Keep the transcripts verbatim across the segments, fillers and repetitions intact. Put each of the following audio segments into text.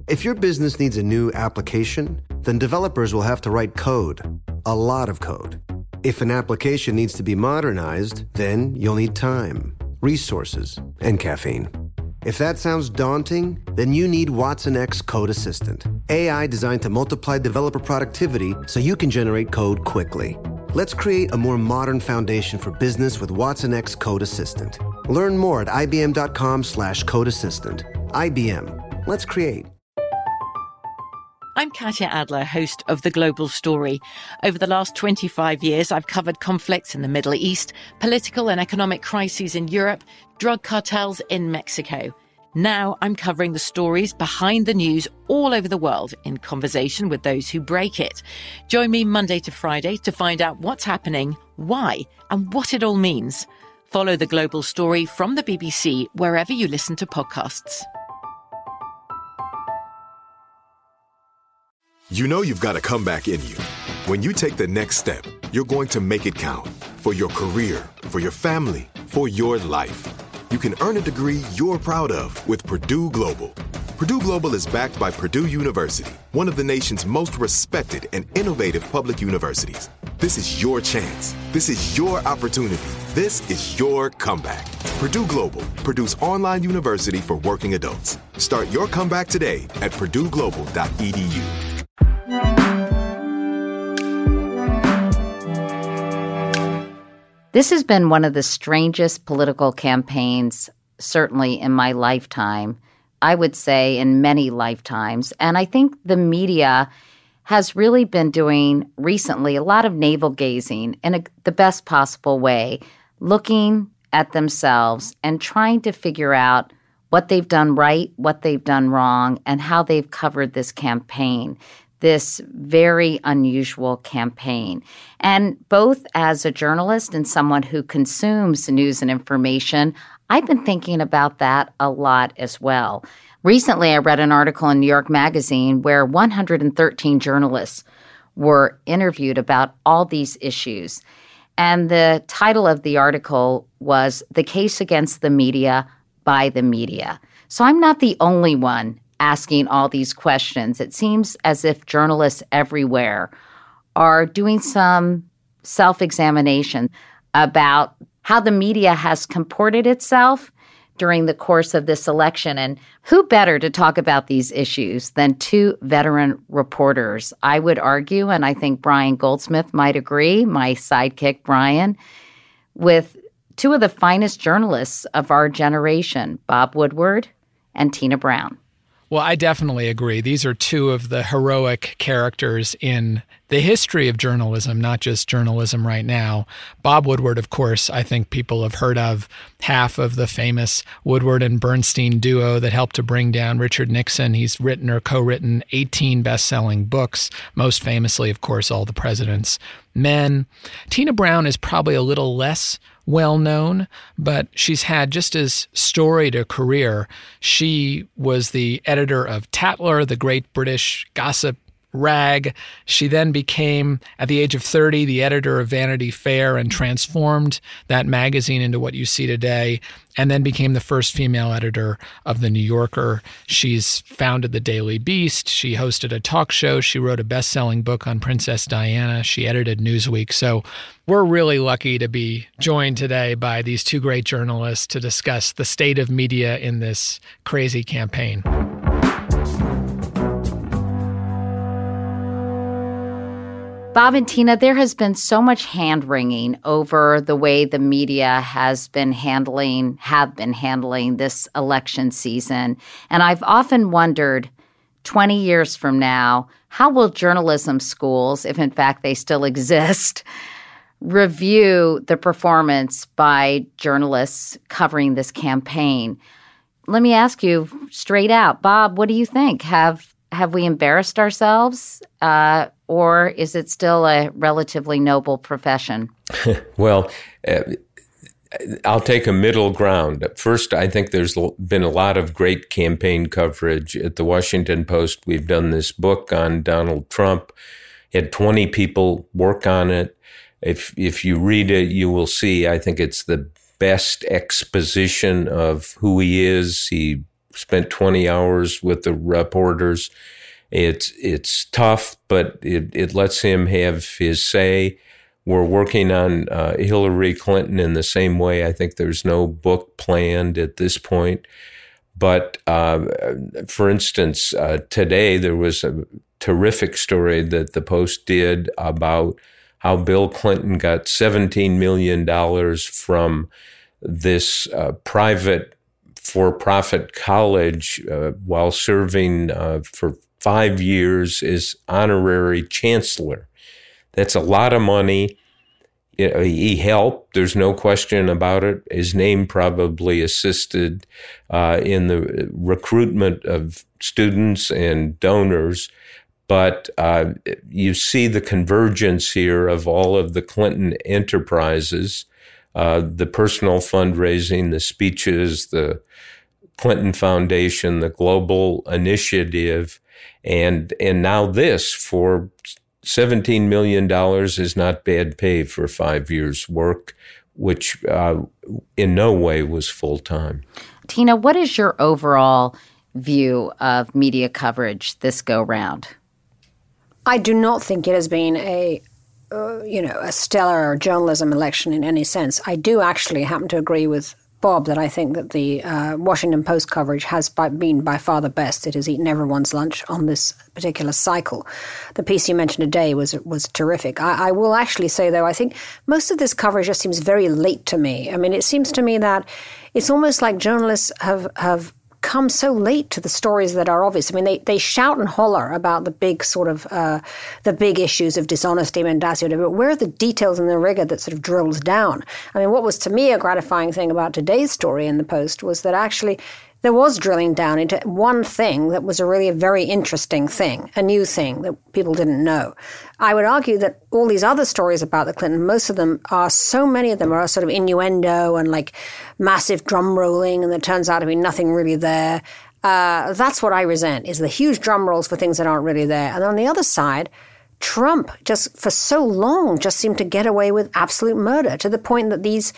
If your business needs a new application, then developers will have to write code, a lot of code. If an application needs to be modernized, then you'll need time, resources, and caffeine. If that sounds daunting, then you need Watson X Code Assistant, A I designed to multiply developer productivity so you can generate code quickly. Let's create a more modern foundation for business with Watson X Code Assistant. Learn more at ibm.com slash code assistant. I B M. Let's create. I'm Katya Adler, host of The Global Story. Over the last twenty-five years, I've covered conflicts in the Middle East, political and economic crises in Europe, drug cartels in Mexico. Now I'm covering the stories behind the news all over the world in conversation with those who break it. Join me Monday to Friday to find out what's happening, why, and what it all means. Follow The Global Story from the B B C wherever you listen to podcasts. You know you've got a comeback in you. When you take the next step, you're going to make it count. For your career, for your family, for your life. You can earn a degree you're proud of with Purdue Global. Purdue Global is backed by Purdue University, one of the nation's most respected and innovative public universities. This is your chance. This is your opportunity. This is your comeback. Purdue Global, Purdue's online university for working adults. Start your comeback today at purdue global dot e d u. This has been one of the strangest political campaigns, certainly in my lifetime, I would say in many lifetimes. And I think the media has really been doing recently a lot of navel-gazing in a, the best possible way, looking at themselves and trying to figure out what they've done right, what they've done wrong, and how they've covered this campaign. This very unusual campaign. And both as a journalist and someone who consumes news and information, I've been thinking about that a lot as well. Recently, I read an article in New York Magazine where one hundred thirteen journalists were interviewed about all these issues. And the title of the article was "The Case Against the Media by the Media." So I'm not the only one asking all these questions. It seems as if journalists everywhere are doing some self-examination about how the media has comported itself during the course of this election. And who better to talk about these issues than two veteran reporters? I would argue, and I think Brian Goldsmith might agree, my sidekick Brian, with two of the finest journalists of our generation, Bob Woodward and Tina Brown. Well, I definitely agree. These are two of the heroic characters in the history of journalism, not just journalism right now. Bob Woodward, of course, I think people have heard of, half of the famous Woodward and Bernstein duo that helped to bring down Richard Nixon. He's written or co-written eighteen best-selling books, most famously, of course, All the President's Men. Tina Brown is probably a little less well-known, but she's had just as storied a career. She was the editor of Tatler, the great British gossip rag. She then became, at the age of thirty, the editor of Vanity Fair and transformed that magazine into what you see today, and then became the first female editor of The New Yorker. She's founded the Daily Beast. She hosted a talk show. She wrote a best-selling book on Princess Diana. She edited Newsweek. So we're really lucky to be joined today by these two great journalists to discuss the state of media in this crazy campaign. Bob and Tina, there has been so much hand-wringing over the way the media has been handling, have been handling this election season. And I've often wondered, twenty years from now, how will journalism schools, if in fact they still exist, review the performance by journalists covering this campaign? Let me ask you straight out, Bob, what do you think? Have have we embarrassed ourselves? Uh, or is it still a relatively noble profession? Well, uh, I'll take a middle ground. First, I think there's been a lot of great campaign coverage. At the Washington Post, we've done this book on Donald Trump. Had twenty people work on it. If if you read it, you will see, I think it's the best exposition of who he is. He spent twenty hours with the reporters. It's it's tough, but it, it lets him have his say. We're working on uh, Hillary Clinton in the same way. I think there's no book planned at this point. But uh, for instance, uh, today there was a terrific story that the Post did about how Bill Clinton got seventeen million dollars from this uh, private for-profit college uh, while serving uh, for five years as honorary chancellor. That's a lot of money. You know, he helped. There's no question about it. His name probably assisted uh, in the recruitment of students and donors. But uh, you see the convergence here of all of the Clinton enterprises, uh, the personal fundraising, the speeches, the Clinton Foundation, the Global Initiative, and and now this for seventeen million dollars is not bad pay for five years' work, which uh, in no way was full-time. Tina, what is your overall view of media coverage this go-round? I do not think it has been a, uh, you know, a stellar journalism election in any sense. I do actually happen to agree with Bob that I think that the uh, Washington Post coverage has by, been by far the best. It has eaten everyone's lunch on this particular cycle. The piece you mentioned today was was terrific. I, I will actually say, though, I think most of this coverage just seems very late to me. I mean, it seems to me that it's almost like journalists have have come so late to the stories that are obvious. I mean, they, they shout and holler about the big sort of, uh, the big issues of dishonesty, mendacity, but where are the details and the rigor that sort of drills down? I mean, what was to me a gratifying thing about today's story in the Post was that actually there was drilling down into one thing that was a really a very interesting thing, a new thing that people didn't know. I would argue that all these other stories about the Clinton, most of them are, so many of them are sort of innuendo and like massive drum rolling, and there turns out to be nothing really there. Uh, that's what I resent, is the huge drum rolls for things that aren't really there. And on the other side, Trump just for so long just seemed to get away with absolute murder, to the point that these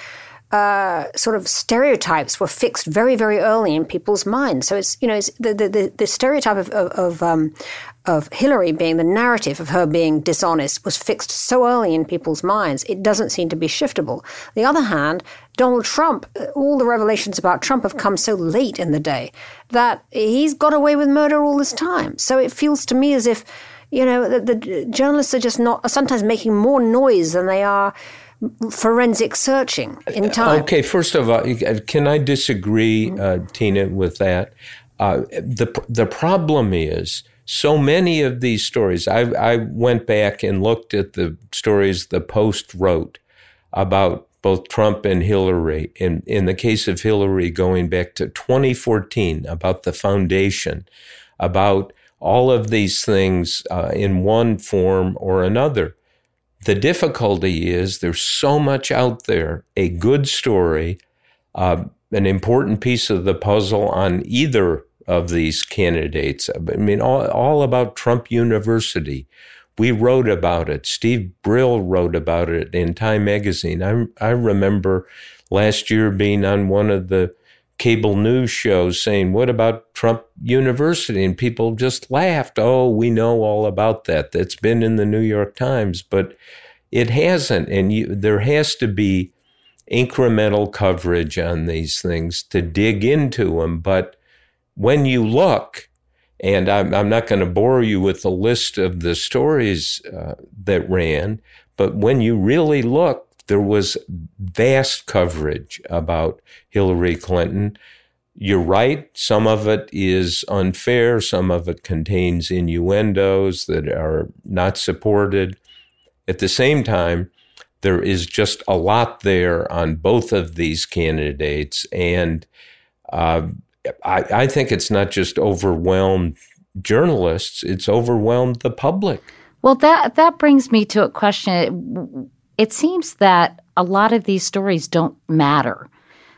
Uh, sort of stereotypes were fixed very, very early in people's minds. So it's, you know, it's the, the, the stereotype of of of, um, of Hillary being the narrative of her being dishonest was fixed so early in people's minds. It doesn't seem to be shiftable. On the other hand, Donald Trump, all the revelations about Trump have come so late in the day that he's got away with murder all this time. So it feels to me as if, you know, the, the journalists are just not, are sometimes making more noise than they are forensic searching in time. Okay, first of all, can I disagree, uh, Tina, with that? Uh, the the problem is so many of these stories. I, I went back and looked at the stories the Post wrote about both Trump and Hillary. In in the case of Hillary, going back to twenty fourteen, about the foundation, about all of these things uh, in one form or another. The difficulty is there's so much out there, a good story, uh, an important piece of the puzzle on either of these candidates. I mean, all, all about Trump University. We wrote about it. Steve Brill wrote about it in Time Magazine. I, I remember last year being on one of the cable news shows saying, what about Trump University? And people just laughed. Oh, we know all about that. That's been in the New York Times, but it hasn't. And you, there has to be incremental coverage on these things to dig into them. But when you look, and I'm, I'm not going to bore you with the list of the stories uh, that ran, but when you really look, there was vast coverage about Hillary Clinton. You're right. Some of it is unfair. Some of it contains innuendos that are not supported. At the same time, there is just a lot there on both of these candidates. And uh, I, I think it's not just overwhelmed journalists, it's overwhelmed the public. Well, that, that brings me to a question. It seems that a lot of these stories don't matter.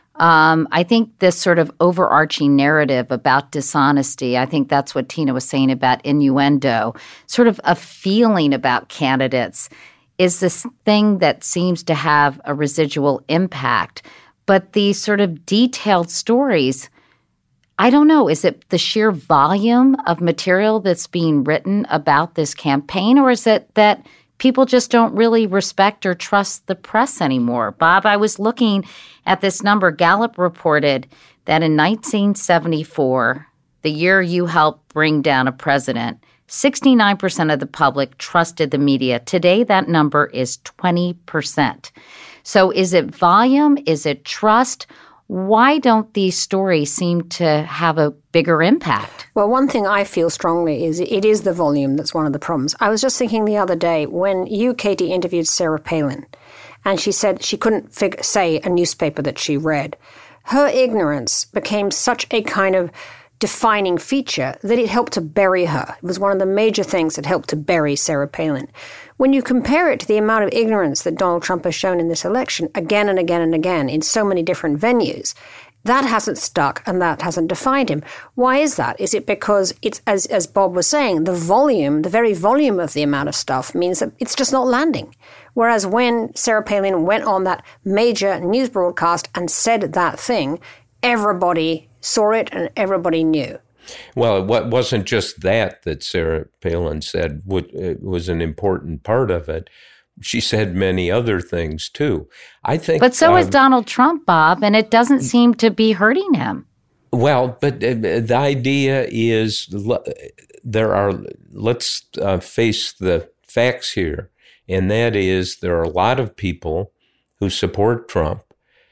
Um, I think this sort of overarching narrative about dishonesty, I think that's what Tina was saying about innuendo, sort of a feeling about candidates is this thing that seems to have a residual impact. But these sort of detailed stories, I don't know, is it the sheer volume of material that's being written about this campaign, or is it that people just don't really respect or trust the press anymore? Bob, I was looking at this number. Gallup reported that in nineteen seventy-four, the year you helped bring down a president, sixty-nine percent of the public trusted the media. Today, that number is twenty percent. So is it volume? Is it trust? Why don't these stories seem to have a bigger impact? Well, one thing I feel strongly is it is the volume that's one of the problems. I was just thinking the other day when you, Katie, interviewed Sarah Palin, and she said she couldn't fig- say a newspaper that she read. Her ignorance became such a kind of defining feature that it helped to bury her. It was one of the major things that helped to bury Sarah Palin. When you compare it to the amount of ignorance that Donald Trump has shown in this election again and again and again in so many different venues, that hasn't stuck and that hasn't defined him. Why is that? Is it because it's, as, as Bob was saying, the volume, the very volume of the amount of stuff means that it's just not landing? Whereas when Sarah Palin went on that major news broadcast and said that thing, everybody saw it and everybody knew. Well, it wasn't just that that Sarah Palin said was an important part of it. She said many other things, too. I think, But so uh, is Donald Trump, Bob, and it doesn't seem to be hurting him. Well, but the idea is there are, let's uh, face the facts here, and that is there are a lot of people who support Trump.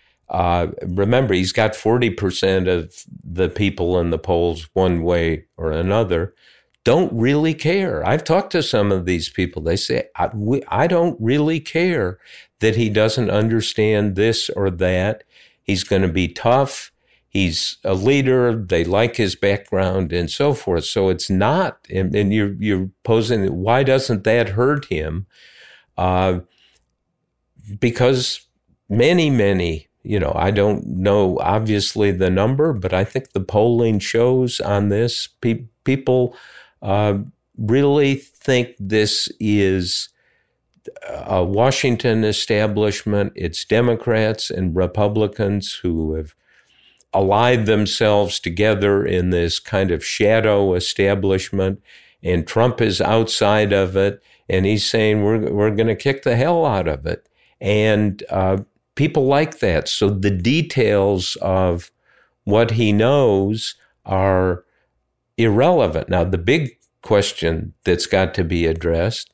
Uh, remember, he's got forty percent of the people in the polls one way or another don't really care. I've talked to some of these people. They say, I, we, I don't really care that he doesn't understand this or that. He's going to be tough. He's a leader. They like his background and so forth. So it's not, and, and you're, you're posing, why doesn't that hurt him? Uh, because many, many, you know, I don't know obviously the number, but I think the polling shows on this, pe- people uh, really think this is a Washington establishment. It's Democrats and Republicans who have allied themselves together in this kind of shadow establishment, and Trump is outside of it, and he's saying we're we're going to kick the hell out of it. And uh, people like that. So the details of what he knows are irrelevant. Now, the big question that's got to be addressed,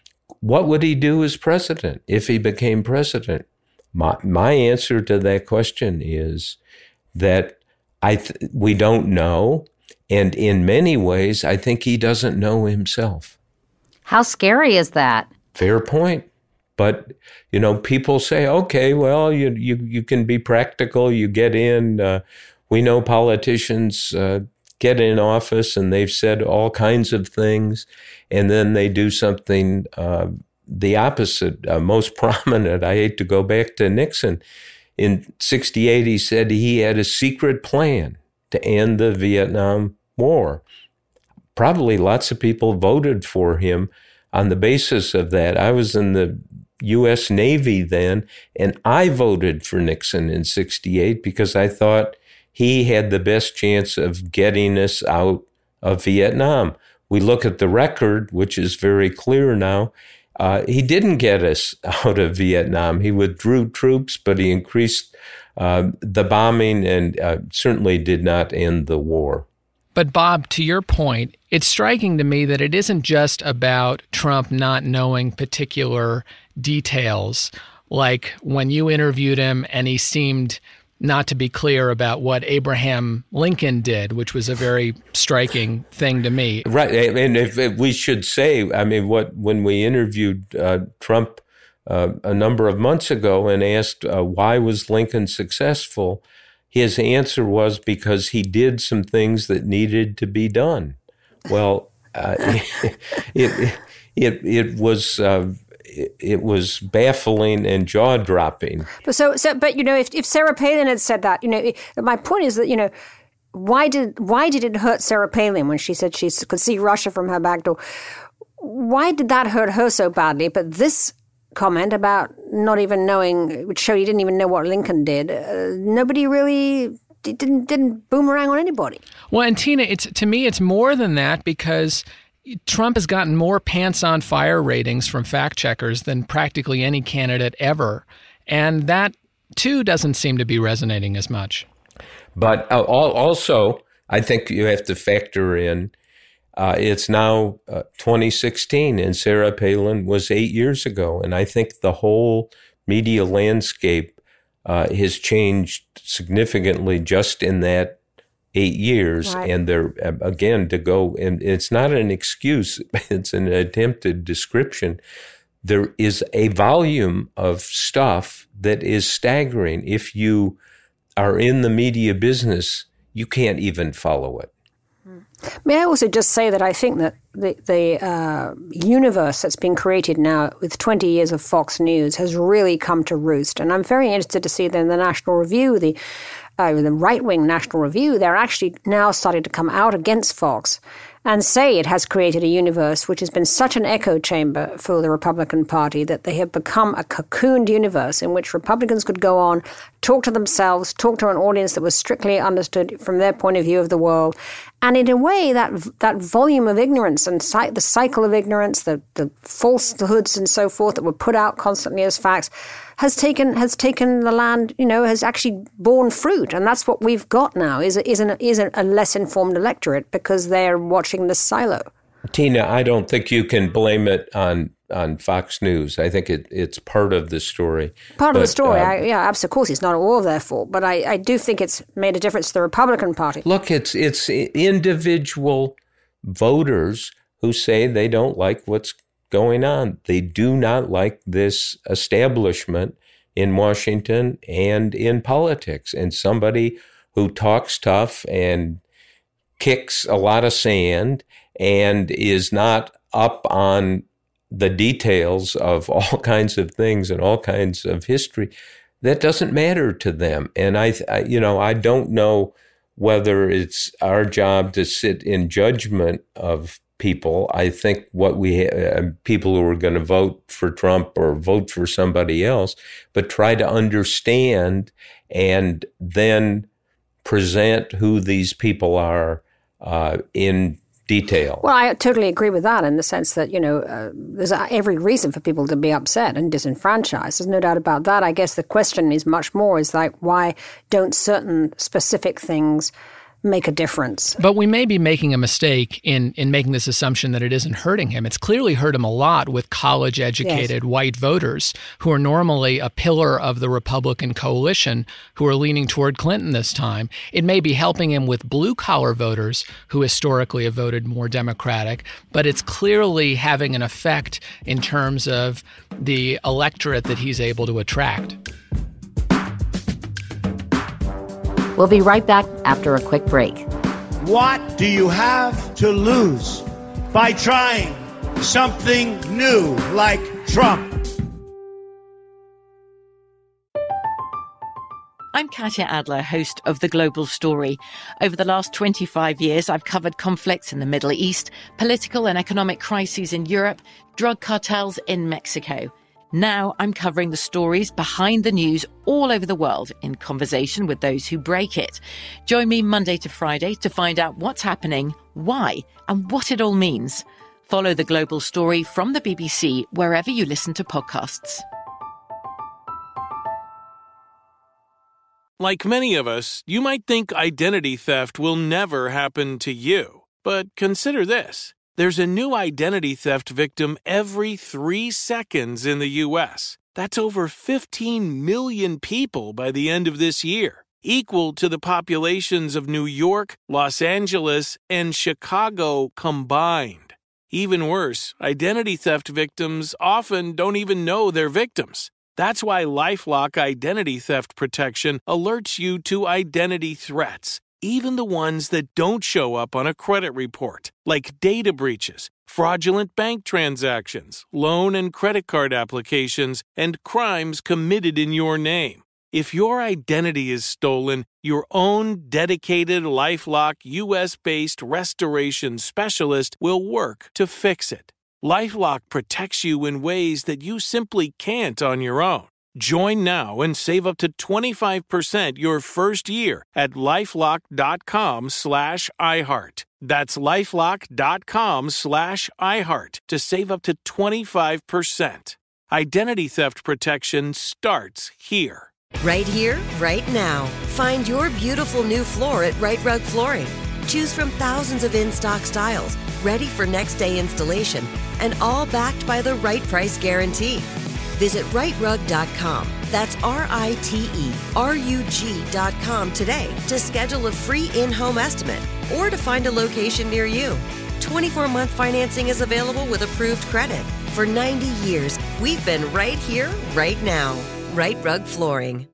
what would he do as president if he became president? My, my answer to that question is that I th- we don't know. And in many ways, I think he doesn't know himself. How scary is that? Fair point. But, you know, people say, okay, well, you you, you can be practical. You get in. Uh, we know politicians uh, get in office and they've said all kinds of things. And then they do something uh, the opposite, uh, most prominent. I hate to go back to Nixon. In sixty-eight, he said he had a secret plan to end the Vietnam War. Probably lots of people voted for him on the basis of that. I was in the U S Navy then, and I voted for Nixon in sixty-eight because I thought he had the best chance of getting us out of Vietnam. We look at the record, which is very clear now. Uh, he didn't get us out of Vietnam. He withdrew troops, but he increased uh, the bombing and uh, certainly did not end the war. But Bob, to your point, it's striking to me that it isn't just about Trump not knowing particular details, like when you interviewed him and he seemed not to be clear about what Abraham Lincoln did, which was a very striking thing to me. Right. And if, if we should say, I mean, what when we interviewed uh, Trump uh, a number of months ago and asked uh, why was Lincoln successful, his answer was because he did some things that needed to be done. Well, uh, it, it it was uh, it, it was baffling and jaw dropping. But so, so, but you know, if if Sarah Palin had said that, you know, my point is that you know, why did why did it hurt Sarah Palin when she said she could see Russia from her back door? Why did that hurt her so badly? But this comment about not even knowing, which showed he didn't even know what Lincoln did, uh, nobody really it didn't didn't boomerang on anybody. Well, and Tina, it's to me, it's more than that, because Trump has gotten more pants on fire ratings from fact checkers than practically any candidate ever. And that, too, doesn't seem to be resonating as much. But uh, also, I think you have to factor in, uh, it's now uh, twenty sixteen, and Sarah Palin was eight years ago. And I think the whole media landscape uh, has changed significantly just in that eight years. Right. And there, again, to go, and it's not an excuse, it's an attempted description. There is a volume of stuff that is staggering. If you are in the media business, you can't even follow it. May I also just say that I think that the, the uh, universe that's been created now with twenty years of Fox News has really come to roost. And I'm very interested to see that in the National Review, the uh, the right-wing National Review, they're actually now starting to come out against Fox and say it has created a universe which has been such an echo chamber for the Republican Party that they have become a cocooned universe in which Republicans could go on, talk to themselves, talk to an audience that was strictly understood from their point of view of the world. And in a way, that that volume of ignorance and cy- the cycle of ignorance, the, the falsehoods and so forth that were put out constantly as facts, has taken has taken the land, you know, has actually borne fruit. And that's what we've got now, is, is, an, is a less informed electorate because they're watching this silo. Tina, I don't think you can blame it on on Fox News. I think it, it's part of the story. Part but, of the story, uh, I, yeah, of course, it's not all their fault, but I, I do think it's made a difference to the Republican Party. Look, it's it's individual voters who say they don't like what's going on. They do not like this establishment in Washington and in politics. And somebody who talks tough and kicks a lot of sand and is not up on the details of all kinds of things and all kinds of history, that doesn't matter to them. And I, I you know, I don't know whether it's our job to sit in judgment of people. I think what we ha- people who are going to vote for Trump or vote for somebody else, but try to understand and then present who these people are uh, in detail. Well, I totally agree with that in the sense that, you know, uh, there's every reason for people to be upset and disenfranchised. There's no doubt about that. I guess the question is much more is like, why don't certain specific things make a difference? But we may be making a mistake in in making this assumption that it isn't hurting him. It's clearly hurt him a lot with college-educated yes. white voters who are normally a pillar of the Republican coalition who are leaning toward Clinton this time. It may be helping him with blue-collar voters who historically have voted more Democratic, but it's clearly having an effect in terms of the electorate that he's able to attract. We'll be right back after a quick break. What do you have to lose by trying something new like Trump? I'm Katya Adler, host of The Global Story. Over the last twenty-five years, I've covered conflicts in the Middle East, political and economic crises in Europe, drug cartels in Mexico. Now I'm covering the stories behind the news all over the world in conversation with those who break it. Join me Monday to Friday to find out what's happening, why, and what it all means. Follow The Global Story from the B B C wherever you listen to podcasts. Like many of us, you might think identity theft will never happen to you. But consider this. There's a new identity theft victim every three seconds in the U S. That's over fifteen million people by the end of this year, equal to the populations of New York, Los Angeles, and Chicago combined. Even worse, identity theft victims often don't even know they're victims. That's why LifeLock Identity Theft Protection alerts you to identity threats, even the ones that don't show up on a credit report, like data breaches, fraudulent bank transactions, loan and credit card applications, and crimes committed in your name. If your identity is stolen, your own dedicated LifeLock U S-based restoration specialist will work to fix it. LifeLock protects you in ways that you simply can't on your own. Join now and save up to twenty-five percent your first year at LifeLock.com slash iHeart. That's LifeLock.com slash iHeart to save up to twenty-five percent. Identity theft protection starts here. Right here, right now. Find your beautiful new floor at Right Rug Flooring. Choose from thousands of in-stock styles, ready for next day installation, and all backed by the right price guarantee. Visit right rug dot com. That's R I T E R U G dot com today to schedule a free in-home estimate or to find a location near you. twenty-four month financing is available with approved credit. For ninety years, we've been right here, right now. Right Rug Flooring.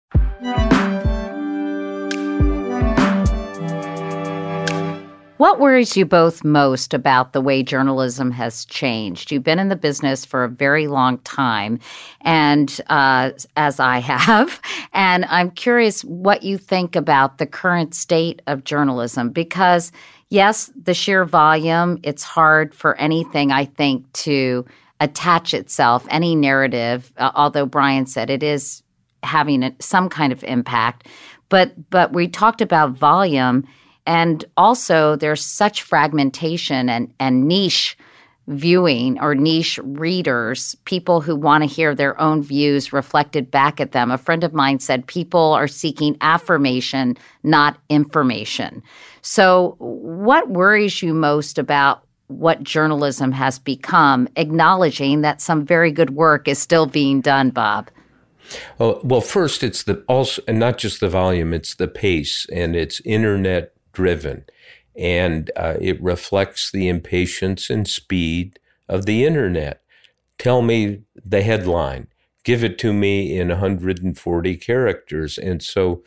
What worries you both most about the way journalism has changed? You've been in the business for a very long time, and uh, as I have, and I'm curious what you think about the current state of journalism, because yes, the sheer volume, it's hard for anything, I think, to attach itself, any narrative, uh, although Brian said it is having a, some kind of impact. But but we talked about volume, and also there's such fragmentation and, and niche viewing or niche readers, people who want to hear their own views reflected back at them. A friend of mine said people are seeking affirmation, not information. So what worries you most about what journalism has become, acknowledging that some very good work is still being done, Bob? Well, well, first, it's the also, and not just the volume, it's the pace, and it's internet driven, and uh, it reflects the impatience and speed of the internet. Tell me the headline, give it to me in one hundred forty characters. And so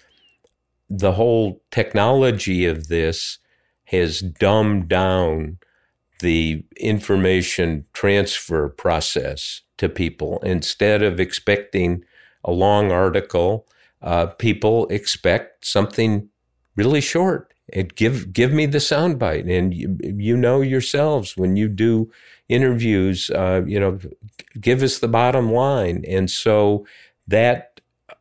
the whole technology of this has dumbed down the information transfer process to people. Instead of expecting a long article, uh, people expect something really short. And give give me the soundbite. And you, you know yourselves, when you do interviews, uh, you know, give us the bottom line. And so that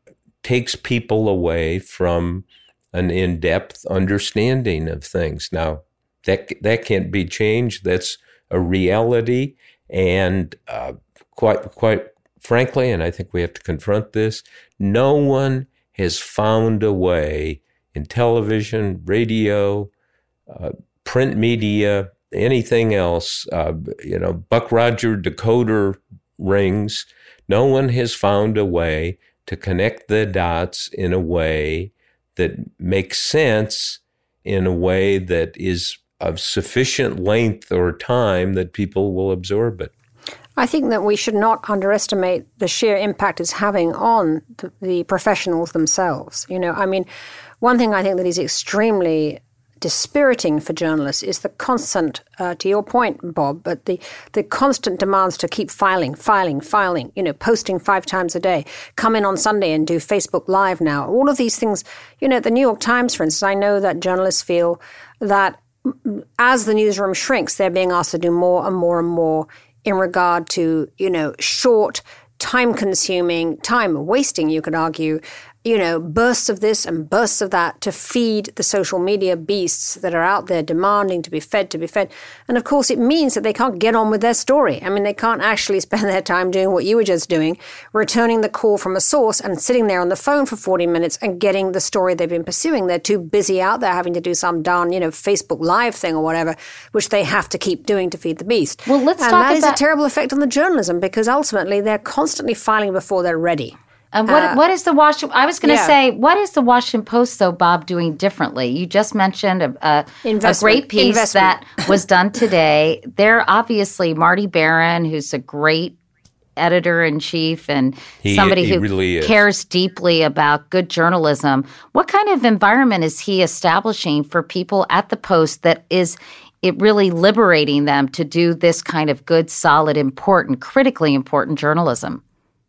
takes people away from an in-depth understanding of things. Now, that that can't be changed. That's a reality. And uh, quite quite frankly, and I think we have to confront this, no one has found a way in television, radio, uh, print media, anything else, uh, you know, Buck Roger decoder rings. No one has found a way to connect the dots in a way that makes sense, in a way that is of sufficient length or time that people will absorb it. I think that we should not underestimate the sheer impact it's having on the, the professionals themselves. You know, I mean, one thing I think that is extremely dispiriting for journalists is the constant, uh, to your point, Bob, but the, the constant demands to keep filing, filing, filing, you know, posting five times a day, come in on Sunday and do Facebook Live now. All of these things, you know, the New York Times, for instance, I know that journalists feel that as the newsroom shrinks, they're being asked to do more and more and more in regard to, you know, short, time-consuming, time-wasting, you could argue, you know, bursts of this and bursts of that to feed the social media beasts that are out there demanding to be fed, to be fed. And of course, it means that they can't get on with their story. I mean, they can't actually spend their time doing what you were just doing, returning the call from a source and sitting there on the phone for forty minutes and getting the story they've been pursuing. They're too busy out there having to do some darn, you know, Facebook Live thing or whatever, which they have to keep doing to feed the beast. Well, let's and talk that about- is a terrible effect on the journalism, because ultimately they're constantly filing before they're ready. And what Uh, what is the Washington? I was going to yeah. say, what is the Washington Post, though, Bob, doing differently? You just mentioned a, a, a Investment. great piece Investment. that was done today. They're obviously Marty Barron, who's a great editor-in-chief and He- somebody he who really is. cares deeply about good journalism. What kind of environment is he establishing for people at the Post that is it really liberating them to do this kind of good, solid, important, critically important journalism?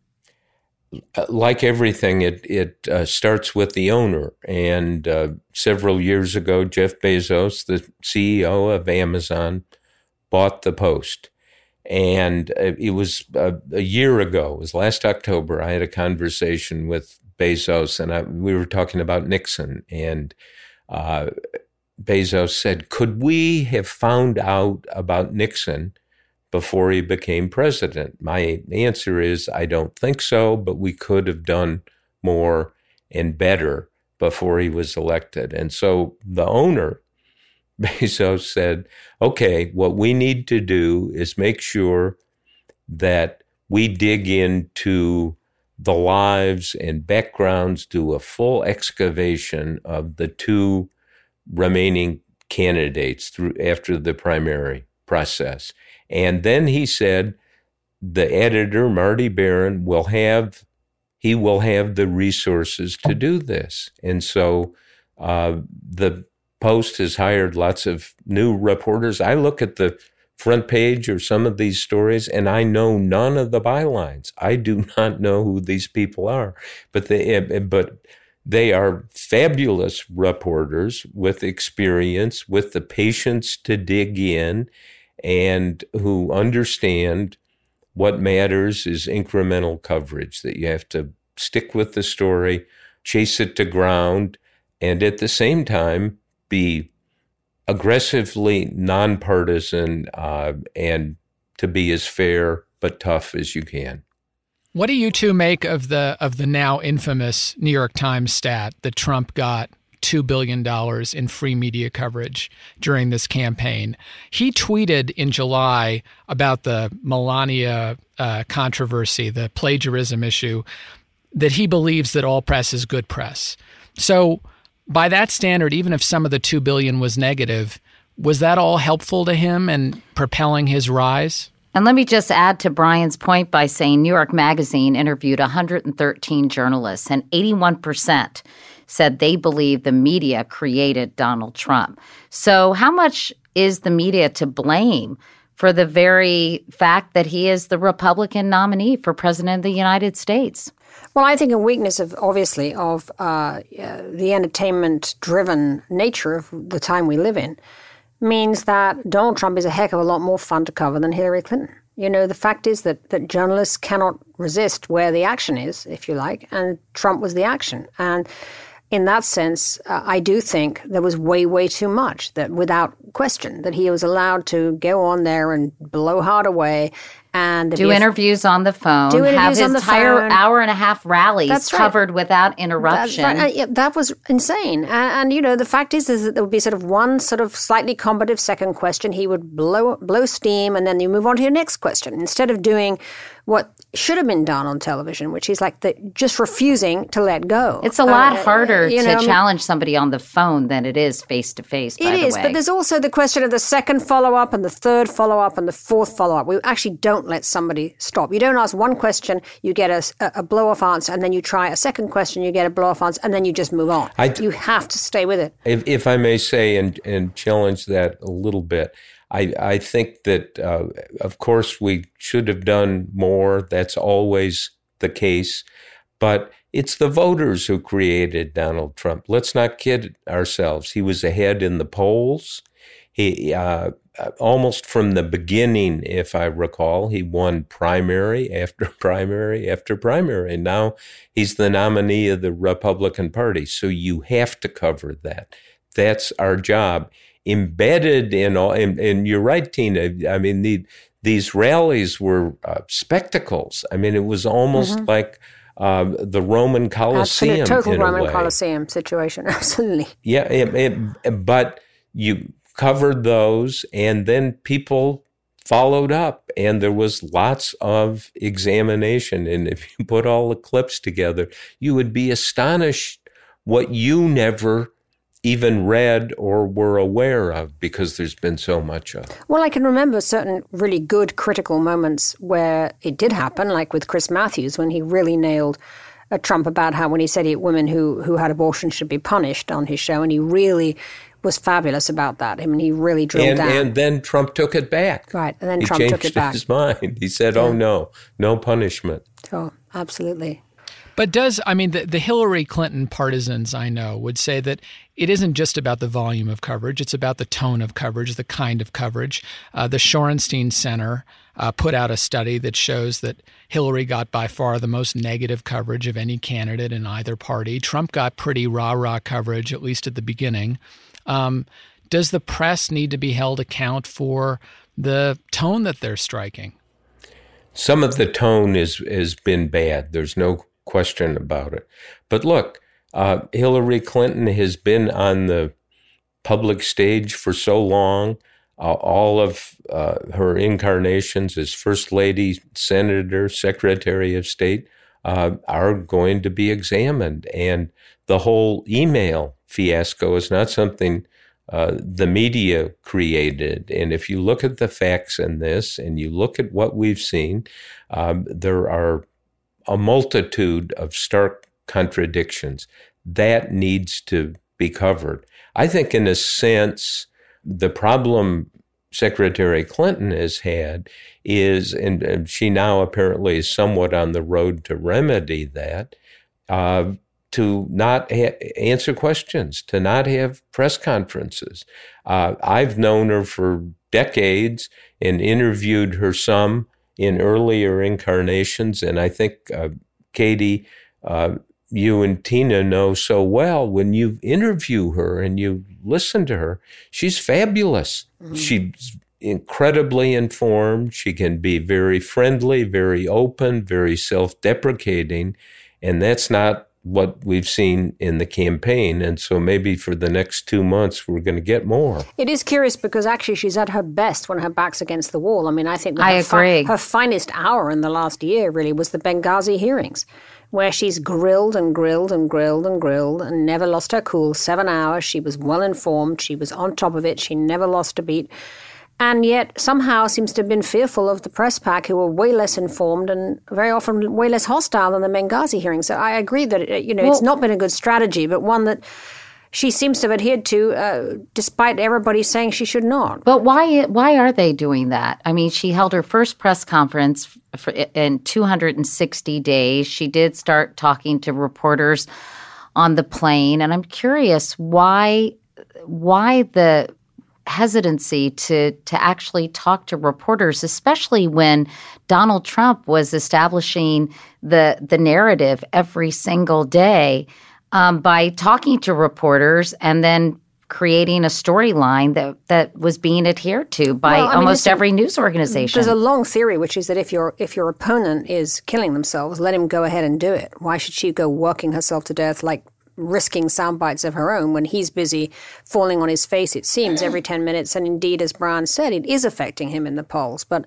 Like everything, it it uh, starts with the owner. And uh, several years ago, Jeff Bezos, the C E O of Amazon, bought the Post. And it was a, a year ago, it was last October, I had a conversation with Bezos, and I, we were talking about Nixon. And uh, Bezos said, could we have found out about Nixon before he became president? My answer is, I don't think so, but we could have done more and better before he was elected. And so the owner, Bezos, said, okay, what we need to do is make sure that we dig into the lives and backgrounds, do a full excavation of the two remaining candidates through after the primary process. And then he said, the editor, Marty Baron, will have, he will have the resources to do this. And so uh, the Post has hired lots of new reporters. I look at the front page or some of these stories, and I know none of the bylines. I do not know who these people are, but they, but they are fabulous reporters with experience, with the patience to dig in, and who understand what matters is incremental coverage, that you have to stick with the story, chase it to ground, and at the same time, be aggressively nonpartisan uh, and to be as fair but tough as you can. What do you two make of the of the now infamous New York Times stat that Trump got two billion dollars in free media coverage during this campaign? He tweeted in July about the Melania uh, controversy, the plagiarism issue, that he believes that all press is good press. So by that standard, even if some of the two billion dollars was negative, was that all helpful to him and propelling his rise? And let me just add to Brian's point by saying New York Magazine interviewed one hundred thirteen journalists, and eighty-one percent said they believe the media created Donald Trump. So how much is the media to blame for the very fact that he is the Republican nominee for president of the United States? Well, I think a weakness of, obviously, of uh, uh, the entertainment-driven nature of the time we live in means that Donald Trump is a heck of a lot more fun to cover than Hillary Clinton. You know, the fact is that, that journalists cannot resist where the action is, if you like, and Trump was the action. And in that sense, uh, I do think there was way, way too much, that without question, that he was allowed to go on there and blow hard away and do interviews on the phone, do have his on the entire phone. hour and a half rallies That's right. covered without interruption. That's right. uh, yeah, that was insane. And, and, you know, the fact is, is that there would be sort of one sort of slightly combative second question. He would blow blow steam, and then you move on to your next question. Instead of doing what should have been done on television, which is like the, just refusing to let go. It's a lot uh, harder you to know, challenge somebody on the phone than it is face-to-face, by It the is, way. but there's also the question of the second follow-up and the third follow-up and the fourth follow-up. We actually don't let somebody stop. You don't ask one question, you get a, a blow-off answer, and then you try a second question, you get a blow-off answer, and then you just move on. I, you have to stay with it. If, if I may say and, and challenge that a little bit, I, I think that, uh, of course, we should have done more. That's always the case. But it's the voters who created Donald Trump. Let's not kid ourselves. He was ahead in the polls. He uh, almost from the beginning, if I recall, he won primary after primary after primary. And now he's the nominee of the Republican Party. So you have to cover that. That's our job. Embedded in all, and, and you're right, Tina. I mean, the, these rallies were uh, spectacles. I mean, it was almost mm-hmm. like uh, the Roman Colosseum. Absolute, total in Roman a way. Colosseum situation. Absolutely. Yeah, it, it, but you covered those, and then people followed up, and there was lots of examination. And if you put all the clips together, you would be astonished what you never even read or were aware of, because there's been so much of it. Well, I can remember certain really good critical moments where it did happen, like with Chris Matthews, when he really nailed uh, Trump about how when he said he, women who, who had abortion should be punished on his show, and he really was fabulous about that. I mean, he really drilled and, down. And then Trump took it back. Right, and then he Trump took it back. He changed his mind. He said, yeah. oh, no, no punishment. Oh, absolutely. But does, I mean, the, the Hillary Clinton partisans I know would say that it isn't just about the volume of coverage, it's about the tone of coverage, the kind of coverage. Uh, the Shorenstein Center uh, put out a study that shows that Hillary got by far the most negative coverage of any candidate in either party. Trump got pretty rah-rah coverage, at least at the beginning. Um, does the press need to be held account for the tone that they're striking? Some of the tone is has been bad. There's no question about it. But look, uh, Hillary Clinton has been on the public stage for so long. Uh, all of uh, her incarnations as First Lady, Senator, Secretary of State uh, are going to be examined. And the whole email fiasco is not something uh, the media created. And if you look at the facts in this and you look at what we've seen, um, there are a multitude of stark contradictions. That needs to be covered. I think in a sense, the problem Secretary Clinton has had is, and, and she now apparently is somewhat on the road to remedy that, uh, to not ha- answer questions, to not have press conferences. Uh, I've known her for decades and interviewed her some in earlier incarnations, and I think, uh, Katie, uh, you and Tina know so well, when you interview her and you listen to her, she's fabulous. Mm-hmm. She's incredibly informed. She can be very friendly, very open, very self-deprecating, and that's not what we've seen in the campaign. And so maybe for the next two months, we're going to get more. It is curious because actually she's at her best when her back's against the wall. I mean, I think that I her, agree. Fi- her finest hour in the last year really was the Benghazi hearings, where she's grilled and grilled and grilled and grilled and never lost her cool. Seven hours. She was well informed. She was on top of it. She never lost a beat. And yet somehow seems to have been fearful of the press pack, who were way less informed and very often way less hostile than the Benghazi hearings. So I agree that, you know, well, it's not been a good strategy, but one that she seems to have adhered to, uh, despite everybody saying she should not. But why why are they doing that? I mean, she held her first press conference for, in two hundred sixty days. She did start talking to reporters on the plane. And I'm curious why why the hesitancy to to actually talk to reporters, especially when Donald Trump was establishing the the narrative every single day um, by talking to reporters and then creating a storyline that that was being adhered to by well, I mean, almost every news organization. There's a long theory, which is that if your if your opponent is killing themselves, let him go ahead and do it. Why should she go working herself to death, like risking sound bites of her own when he's busy falling on his face, it seems, every ten minutes. And indeed, as Brian said, it is affecting him in the polls. But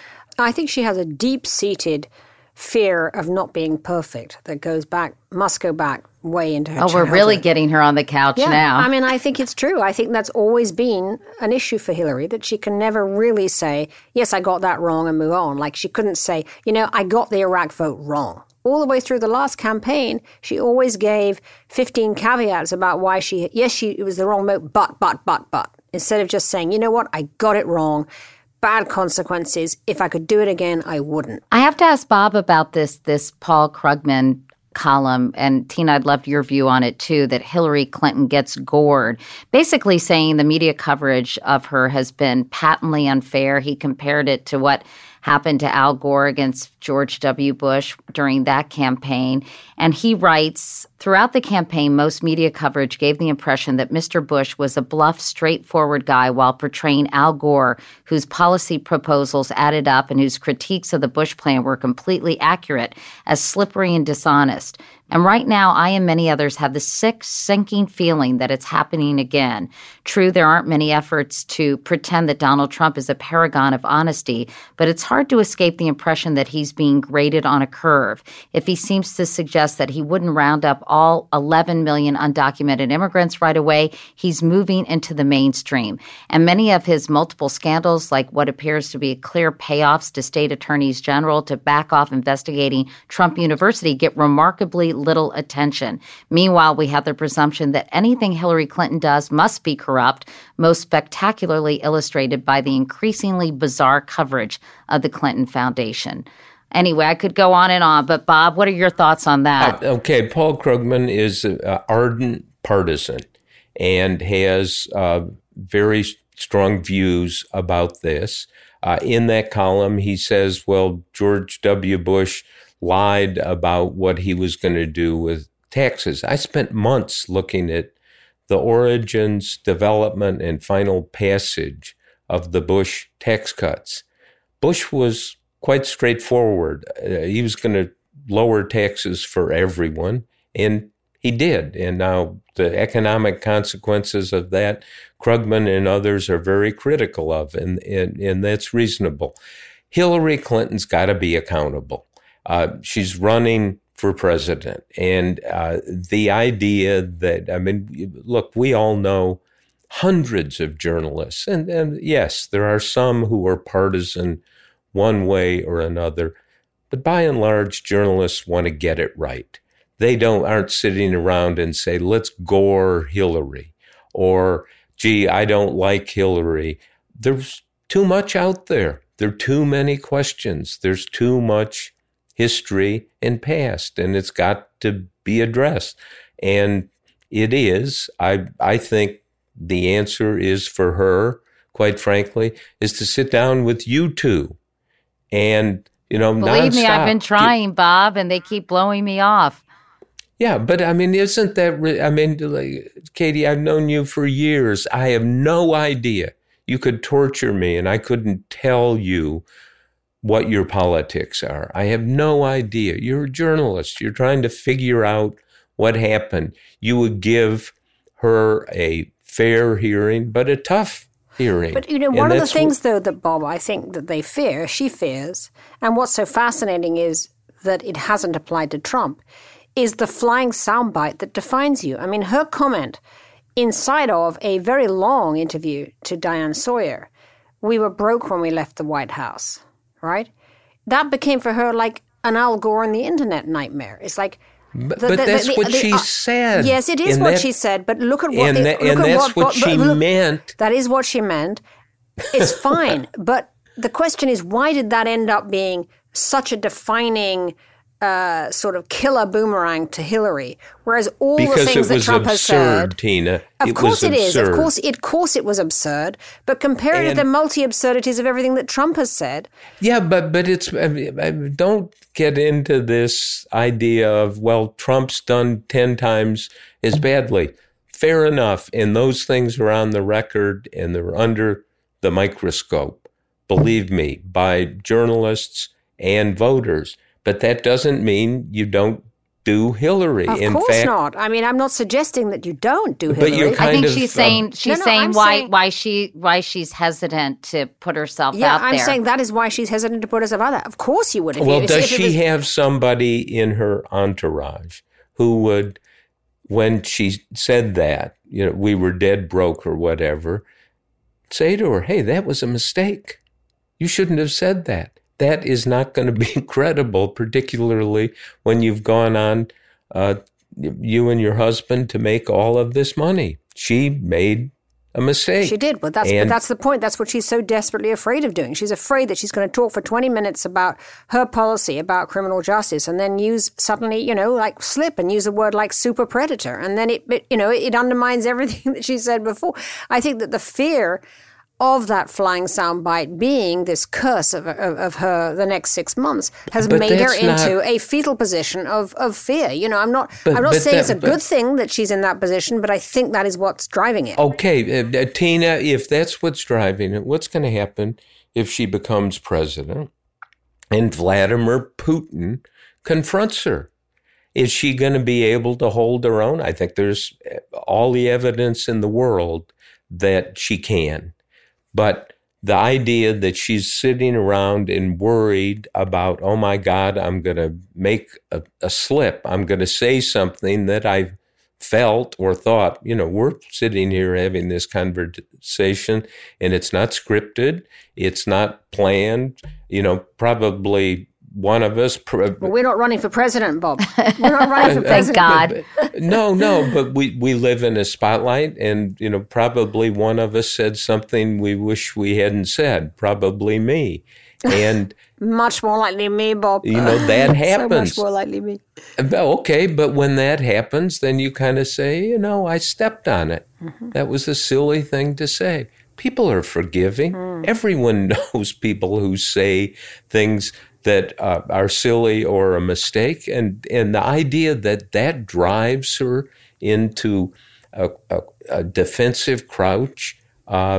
I think she has a deep-seated fear of not being perfect that goes back, must go back way into her Oh, childhood. We're really getting her on the couch yeah, now. I mean, I think it's true. I think that's always been an issue for Hillary, that she can never really say, yes, I got that wrong and move on. Like she couldn't say, you know, I got the Iraq vote wrong. All the way through the last campaign, she always gave fifteen caveats about why she, yes, she it was the wrong vote, but, but, but, but. Instead of just saying, you know what, I got it wrong, bad consequences. If I could do it again, I wouldn't. I have to ask Bob about this, this Paul Krugman column, and Tina, I'd love your view on it too, that Hillary Clinton gets gored, basically saying the media coverage of her has been patently unfair. He compared it to what happened to Al Gore against George W. Bush during that campaign. And he writes, throughout the campaign, most media coverage gave the impression that Mister Bush was a bluff, straightforward guy while portraying Al Gore, whose policy proposals added up and whose critiques of the Bush plan were completely accurate, as slippery and dishonest. And right now, I and many others have the sick, sinking feeling that it's happening again. True, there aren't many efforts to pretend that Donald Trump is a paragon of honesty, but it's hard to escape the impression that he's being graded on a curve. If he seems to suggest that he wouldn't round up all eleven million undocumented immigrants right away, he's moving into the mainstream. And many of his multiple scandals, like what appears to be clear payoffs to state attorneys general to back off investigating Trump University, get remarkably little attention. Meanwhile, we have the presumption that anything Hillary Clinton does must be corrupt, most spectacularly illustrated by the increasingly bizarre coverage of the Clinton Foundation. Anyway, I could go on and on, but Bob, what are your thoughts on that? Uh, okay, Paul Krugman is an ardent partisan and has uh, very strong views about this. Uh, in that column, he says, well, George W. Bush lied about what he was going to do with taxes. I spent months looking at the origins, development, and final passage of the Bush tax cuts. Bush was quite straightforward. Uh, he was going to lower taxes for everyone, and he did. And now the economic consequences of that, Krugman and others are very critical of, and, and, and that's reasonable. Hillary Clinton's got to be accountable. Uh, she's running for president. And uh, the idea that, I mean, look, we all know hundreds of journalists, and, and yes, there are some who are partisan one way or another, but by and large, journalists want to get it right. They don't aren't sitting around and say, let's gore Hillary, or, gee, I don't like Hillary. There's too much out there. There are too many questions. There's too much history and past, and it's got to be addressed. And it is. I I think the answer is for her, quite frankly, is to sit down with you two and, you know, Believe nonstop. me, I've been trying, Bob, and they keep blowing me off. Yeah, but I mean, isn't that, re- I mean, like, Katie, I've known you for years. I have no idea. You could torture me and I couldn't tell you what your politics are. I have no idea. You're a journalist. You're trying to figure out what happened. You would give her a fair hearing, but a tough hearing. But, you know, one of the things, though, that, Bob, I think that they fear, she fears, and what's so fascinating is that it hasn't applied to Trump, is the flying soundbite that defines you. I mean, her comment inside of a very long interview to Diane Sawyer, we were broke when we left the White House, right? That became for her like an Al Gore in the internet nightmare. It's like... But, the, but the, that's the, what the, she uh, said. Yes, it is and what that, she said, but look at what... And, it, that, look and at that's what, what she look, meant. That is what she meant. It's fine. But the question is, why did that end up being such a defining uh, sort of killer boomerang to Hillary? Whereas all because the things that Trump absurd, has said... Tina. Of it course was it is. absurd. Of course, of course it was absurd. But compare it to the multi-absurdities of everything that Trump has said. Yeah, but but it's I mean, I mean, don't get into this idea of, well, Trump's done ten times as badly. Fair enough. And those things are on the record and they're under the microscope, believe me, by journalists and voters. But that doesn't mean you don't do Hillary. Of In course fact, not. I mean, I'm not suggesting that you don't do But Hillary. you're kind I think of, she's um, saying she's No, no, saying I'm why saying- why she why she's hesitant to put herself yeah, out I'm there. saying that is why she's hesitant to put herself out there. Of course you would. If Well, you, does if it she was, have somebody in her entourage who would, when she said that, you know, we were dead broke or whatever, say to her, hey, that was a mistake. You shouldn't have said that. That is not going to be credible, particularly when you've gone on, uh, you and your husband, to make all of this money. She made a mistake. She did, but that's And- but that's the point. That's what she's so desperately afraid of doing. She's afraid that she's going to talk for twenty minutes about her policy about criminal justice, and then use suddenly, you know, like slip and use a word like super predator, and then it, it you know, it undermines everything that she said before. I think that the fear of that flying soundbite being this curse of, of, of her the next six months has But made her that's not- into a fetal position of, of fear. You know, I'm not But- I'm not but saying that- it's a but- good thing that she's in that position, but I think that is what's driving it. Okay, uh, uh, Tina, if that's what's driving it, what's going to happen if she becomes president and Vladimir Putin confronts her? Is she going to be able to hold her own? I think there's all the evidence in the world that she can. But the idea that she's sitting around and worried about, oh my God, I'm going to make a, a slip. I'm going to say something that I've felt or thought. You know, we're sitting here having this conversation and it's not scripted. It's not planned. You know, probably one of us. Well, we're not running for president, Bob. We're not running for president. Thank God. No, no, but we, we live in a spotlight, and you know, probably one of us said something we wish we hadn't said. Probably me, and much more likely me, Bob. You know, that happens. So much more likely me. Okay, but when that happens, then you kind of say, you know, I stepped on it. Mm-hmm. That was a silly thing to say. People are forgiving. Mm. Everyone knows people who say things that uh, are silly or a mistake. And, and the idea that that drives her into a, a, a defensive crouch uh,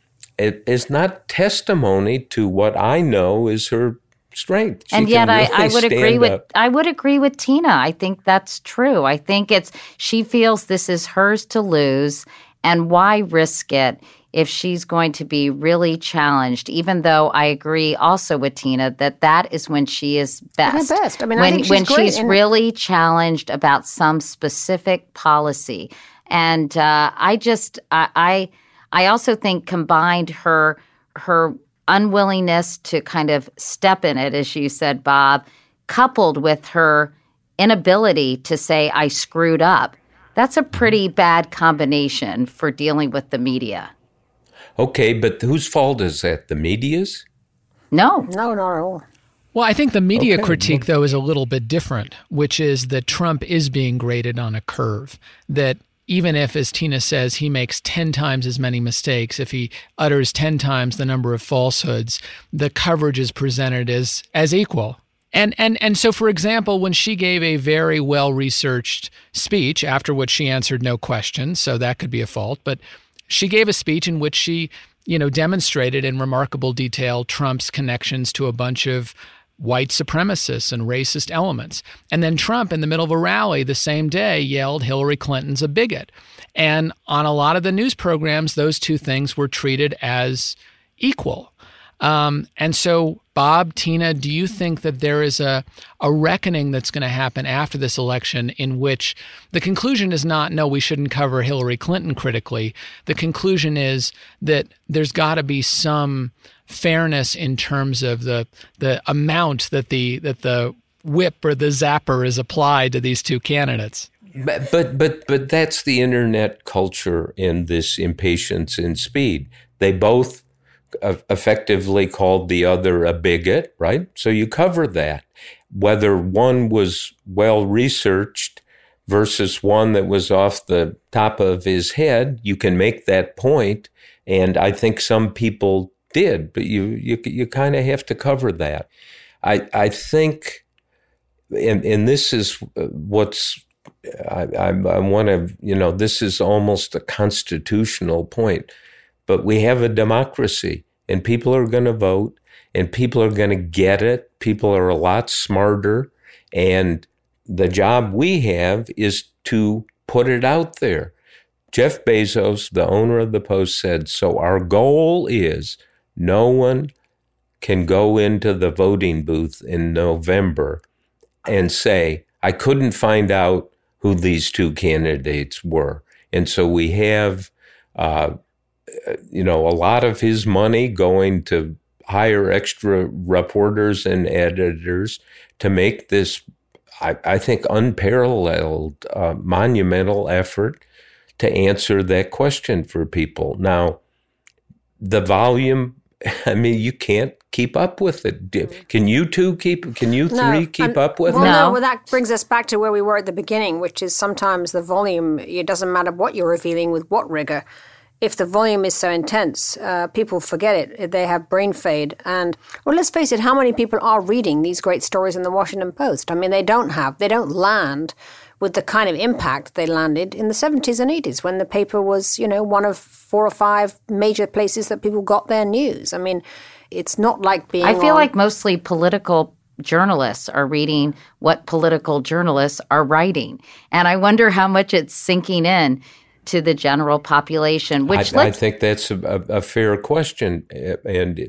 it is not testimony to what I know is her strength. She and yet really I, I would agree with up. I would agree with Tina. I think that's true. I think it's she feels this is hers to lose, and why risk it if she's going to be really challenged, even though I agree also with Tina that that is when she is best. At her best. I mean, when, I think she's when great she's in- really challenged about some specific policy. And uh, I just, I, I, I also think combined her, her unwillingness to kind of step in it, as you said, Bob, coupled with her inability to say, I screwed up. That's a pretty bad combination for dealing with the media. Okay, but whose fault is that? The media's? No. No, not at all. Well, I think the media Okay. critique, though, is a little bit different, which is that Trump is being graded on a curve. That even if, as Tina says, he makes ten times as many mistakes, if he utters ten times the number of falsehoods, the coverage is presented as as equal. And and and so, for example, when she gave a very well-researched speech, after which she answered no questions, so that could be a fault, but she gave a speech in which she, you know, demonstrated in remarkable detail Trump's connections to a bunch of white supremacists and racist elements. And then Trump, in the middle of a rally the same day, yelled Hillary Clinton's a bigot. And on a lot of the news programs, those two things were treated as equal. Um, and so, Bob, Tina, do you think that there is a, a reckoning that's going to happen after this election in which the conclusion is not, no, we shouldn't cover Hillary Clinton critically. The conclusion is that there's got to be some fairness in terms of the the amount that the that the whip or the zapper is applied to these two candidates? But, but but but that's the internet culture and this impatience and speed. They both effectively called the other a bigot, right? So you cover that. Whether one was well researched versus one that was off the top of his head, you can make that point, and I think some people did, but you you you kind of have to cover that. I I think, and and this is what's I I, I want to you know this is almost a constitutional point. But we have a democracy, and people are going to vote, and people are going to get it. People are a lot smarter, and the job we have is to put it out there. Jeff Bezos, the owner of the Post, said, so our goal is no one can go into the voting booth in November and say, I couldn't find out who these two candidates were. And so we have uh, you know, a lot of his money going to hire extra reporters and editors to make this, I, I think, unparalleled, uh, monumental effort to answer that question for people. Now, the volume, I mean, you can't keep up with it. Can you two keep, can you three no, keep and, up with well, it? No, well, that brings us back to where we were at the beginning, which is sometimes the volume, it doesn't matter what you're revealing with what rigor. If the volume is so intense, uh, people forget it. They have brain fade. And, well, let's face it, how many people are reading these great stories in the Washington Post? I mean, they don't have, they don't land with the kind of impact they landed in the seventies and eighties when the paper was, you know, one of four or five major places that people got their news. I mean, it's not like being I feel on- like mostly political journalists are reading what political journalists are writing. And I wonder how much it's sinking in to the general population, which I, I think that's a, a fair question, and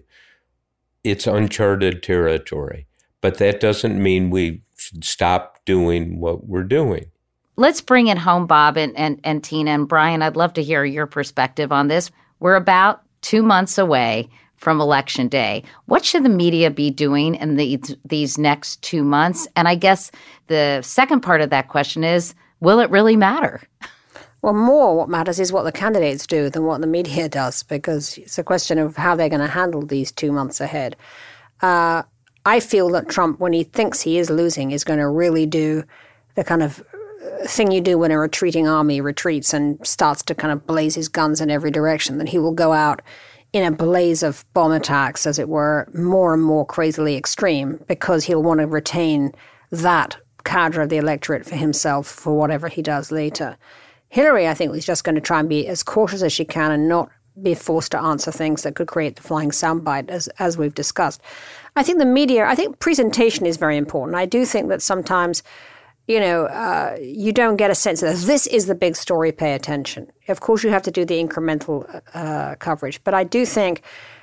it's uncharted territory. But that doesn't mean we should stop doing what we're doing. Let's bring it home, Bob and, and, and Tina and Brian. I'd love to hear your perspective on this. We're about two months away from Election Day. What should the media be doing in these, these next two months? And I guess the second part of that question is, will it really matter? Well, more what matters is what the candidates do than what the media does, because it's a question of how they're going to handle these two months ahead. Uh, I feel that Trump, when he thinks he is losing, is going to really do the kind of thing you do when a retreating army retreats and starts to kind of blaze his guns in every direction, that he will go out in a blaze of bomb attacks, as it were, more and more crazily extreme, because he'll want to retain that cadre of the electorate for himself for whatever he does later. Hillary, I think, was just going to try and be as cautious as she can and not be forced to answer things that could create the flying soundbite, as as we've discussed. I think the media, I think presentation is very important. I do think that sometimes, you know, uh, you don't get a sense that this is the big story, pay attention. Of course, you have to do the incremental uh, coverage. But I do think,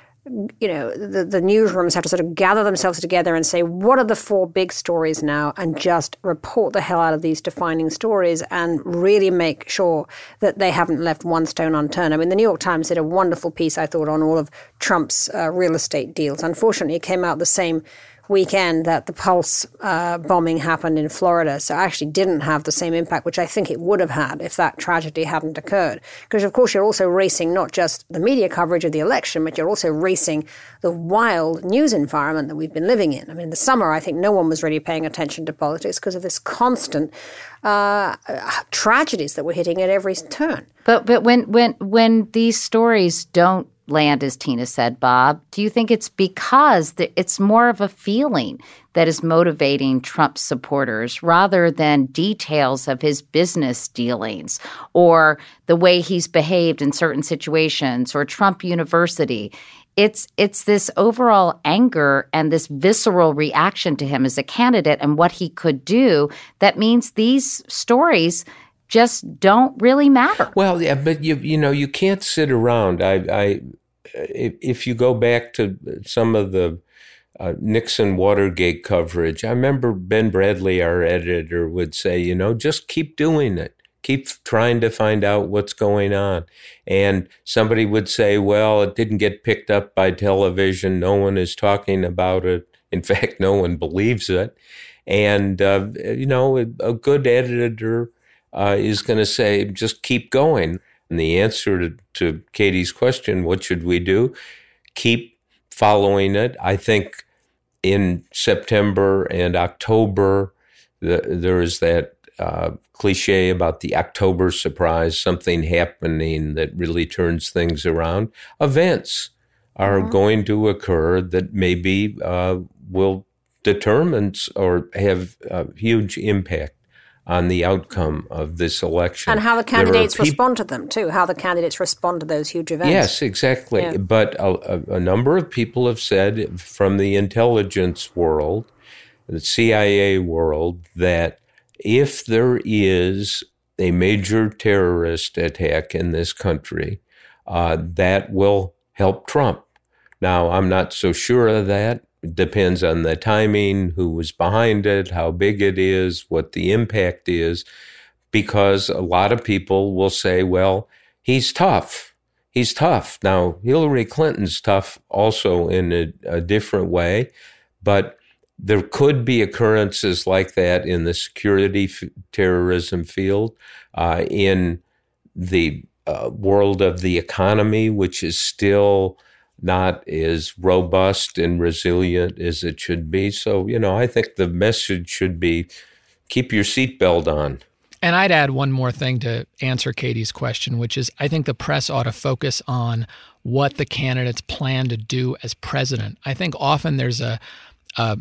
you know, the, the newsrooms have to sort of gather themselves together and say, what are the four big stories now? And just report the hell out of these defining stories and really make sure that they haven't left one stone unturned. I mean, the New York Times did a wonderful piece, I thought, on all of Trump's uh, real estate deals. Unfortunately, it came out the same weekend that the Pulse uh, bombing happened in Florida. So it actually didn't have the same impact, which I think it would have had if that tragedy hadn't occurred. Because, of course, you're also racing not just the media coverage of the election, but you're also racing the wild news environment that we've been living in. I mean, in the summer, I think no one was really paying attention to politics because of this constant uh, tragedies that we're hitting at every turn. But but when when when these stories don't land, as Tina said, Bob, do you think it's because it's more of a feeling that is motivating Trump supporters rather than details of his business dealings or the way he's behaved in certain situations or Trump University? It's it's this overall anger and this visceral reaction to him as a candidate and what he could do that means these stories just don't really matter. Well, yeah, but you you know you can't sit around. I, I if, if you go back to some of the uh, Nixon Watergate coverage, I remember Ben Bradley, our editor, would say, you know, just keep doing it. Keep trying to find out what's going on. And somebody would say, well, it didn't get picked up by television. No one is talking about it. In fact, no one believes it. And, uh, you know, a, a good editor Uh, is going to say, just keep going. And the answer to, to Katie's question, what should we do? Keep following it. I think in September and October, the, there is that uh, cliche about the October surprise, something happening that really turns things around. Events are mm-hmm. going to occur that maybe uh, will determine or have a huge impact on the outcome of this election. And how the candidates peop- respond to them, too, how the candidates respond to those huge events. Yes, exactly. Yeah. But a, a number of people have said from the intelligence world, the C I A world, that if there is a major terrorist attack in this country, uh, that will help Trump. Now, I'm not so sure of that. It depends on the timing, who was behind it, how big it is, what the impact is, because a lot of people will say, well, he's tough. He's tough. Now, Hillary Clinton's tough also in a, a different way, but there could be occurrences like that in the security f- terrorism field, uh, in the uh, world of the economy, which is still not as robust and resilient as it should be. So, you know, I think the message should be keep your seatbelt on. And I'd add one more thing to answer Katie's question, which is I think the press ought to focus on what the candidates plan to do as president. I think often there's a, a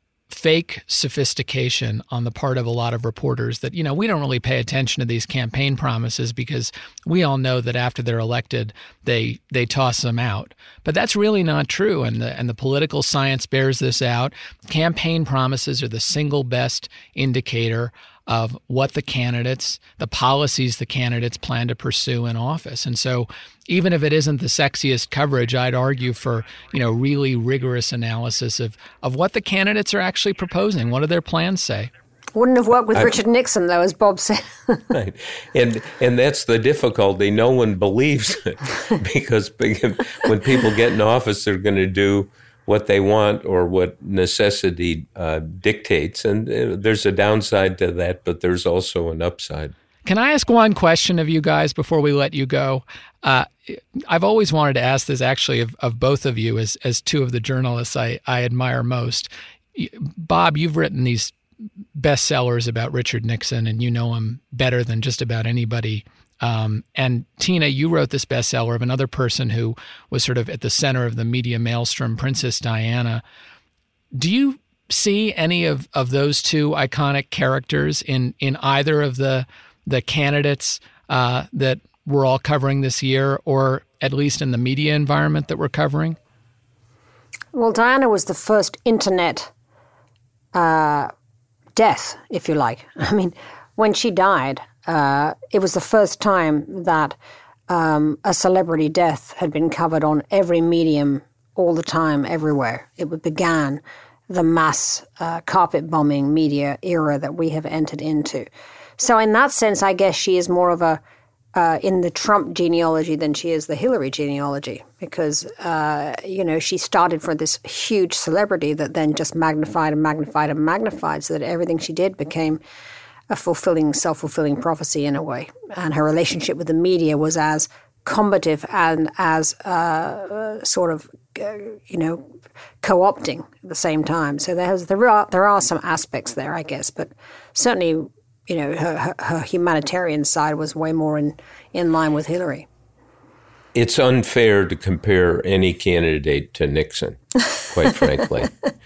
fake sophistication on the part of a lot of reporters that, you know, we don't really pay attention to these campaign promises because we all know that after they're elected, they they toss them out. But that's really not true. And the, and the political science bears this out. Campaign promises are the single best indicator of what the candidates, the policies the candidates plan to pursue in office. And so even if it isn't the sexiest coverage, I'd argue for, you know, really rigorous analysis of, of what the candidates are actually proposing. What do their plans say? Wouldn't have worked with I, Richard Nixon, though, as Bob said. Right. And and that's the difficulty. No one believes it because when people get in office, they're going to do what they want or what necessity uh, dictates. And uh, there's a downside to that, but there's also an upside. Can I ask one question of you guys before we let you go? Uh, I've always wanted to ask this actually of, of both of you as, as two of the journalists I, I admire most. Bob, you've written these bestsellers about Richard Nixon, and you know him better than just about anybody. Um, and Tina, you wrote this bestseller of another person who was sort of at the center of the media maelstrom, Princess Diana. Do you see any of, of those two iconic characters in, in either of the the candidates uh, that we're all covering this year, or at least in the media environment that we're covering? Well, Diana was the first internet uh, death, if you like. I mean, when she died, uh, it was the first time that um, a celebrity death had been covered on every medium all the time, everywhere. It began the mass uh, carpet bombing media era that we have entered into. So in that sense, I guess she is more of a, uh, in the Trump genealogy than she is the Hillary genealogy, because, uh, you know, she started for this huge celebrity that then just magnified and magnified and magnified so that everything she did became a fulfilling, self-fulfilling prophecy in a way. And her relationship with the media was as combative and as uh, sort of, uh, you know, co-opting at the same time. So there's, there are there are some aspects there, I guess, but certainly, you know, her, her, her humanitarian side was way more in, in line with Hillary. It's unfair to compare any candidate to Nixon, quite frankly.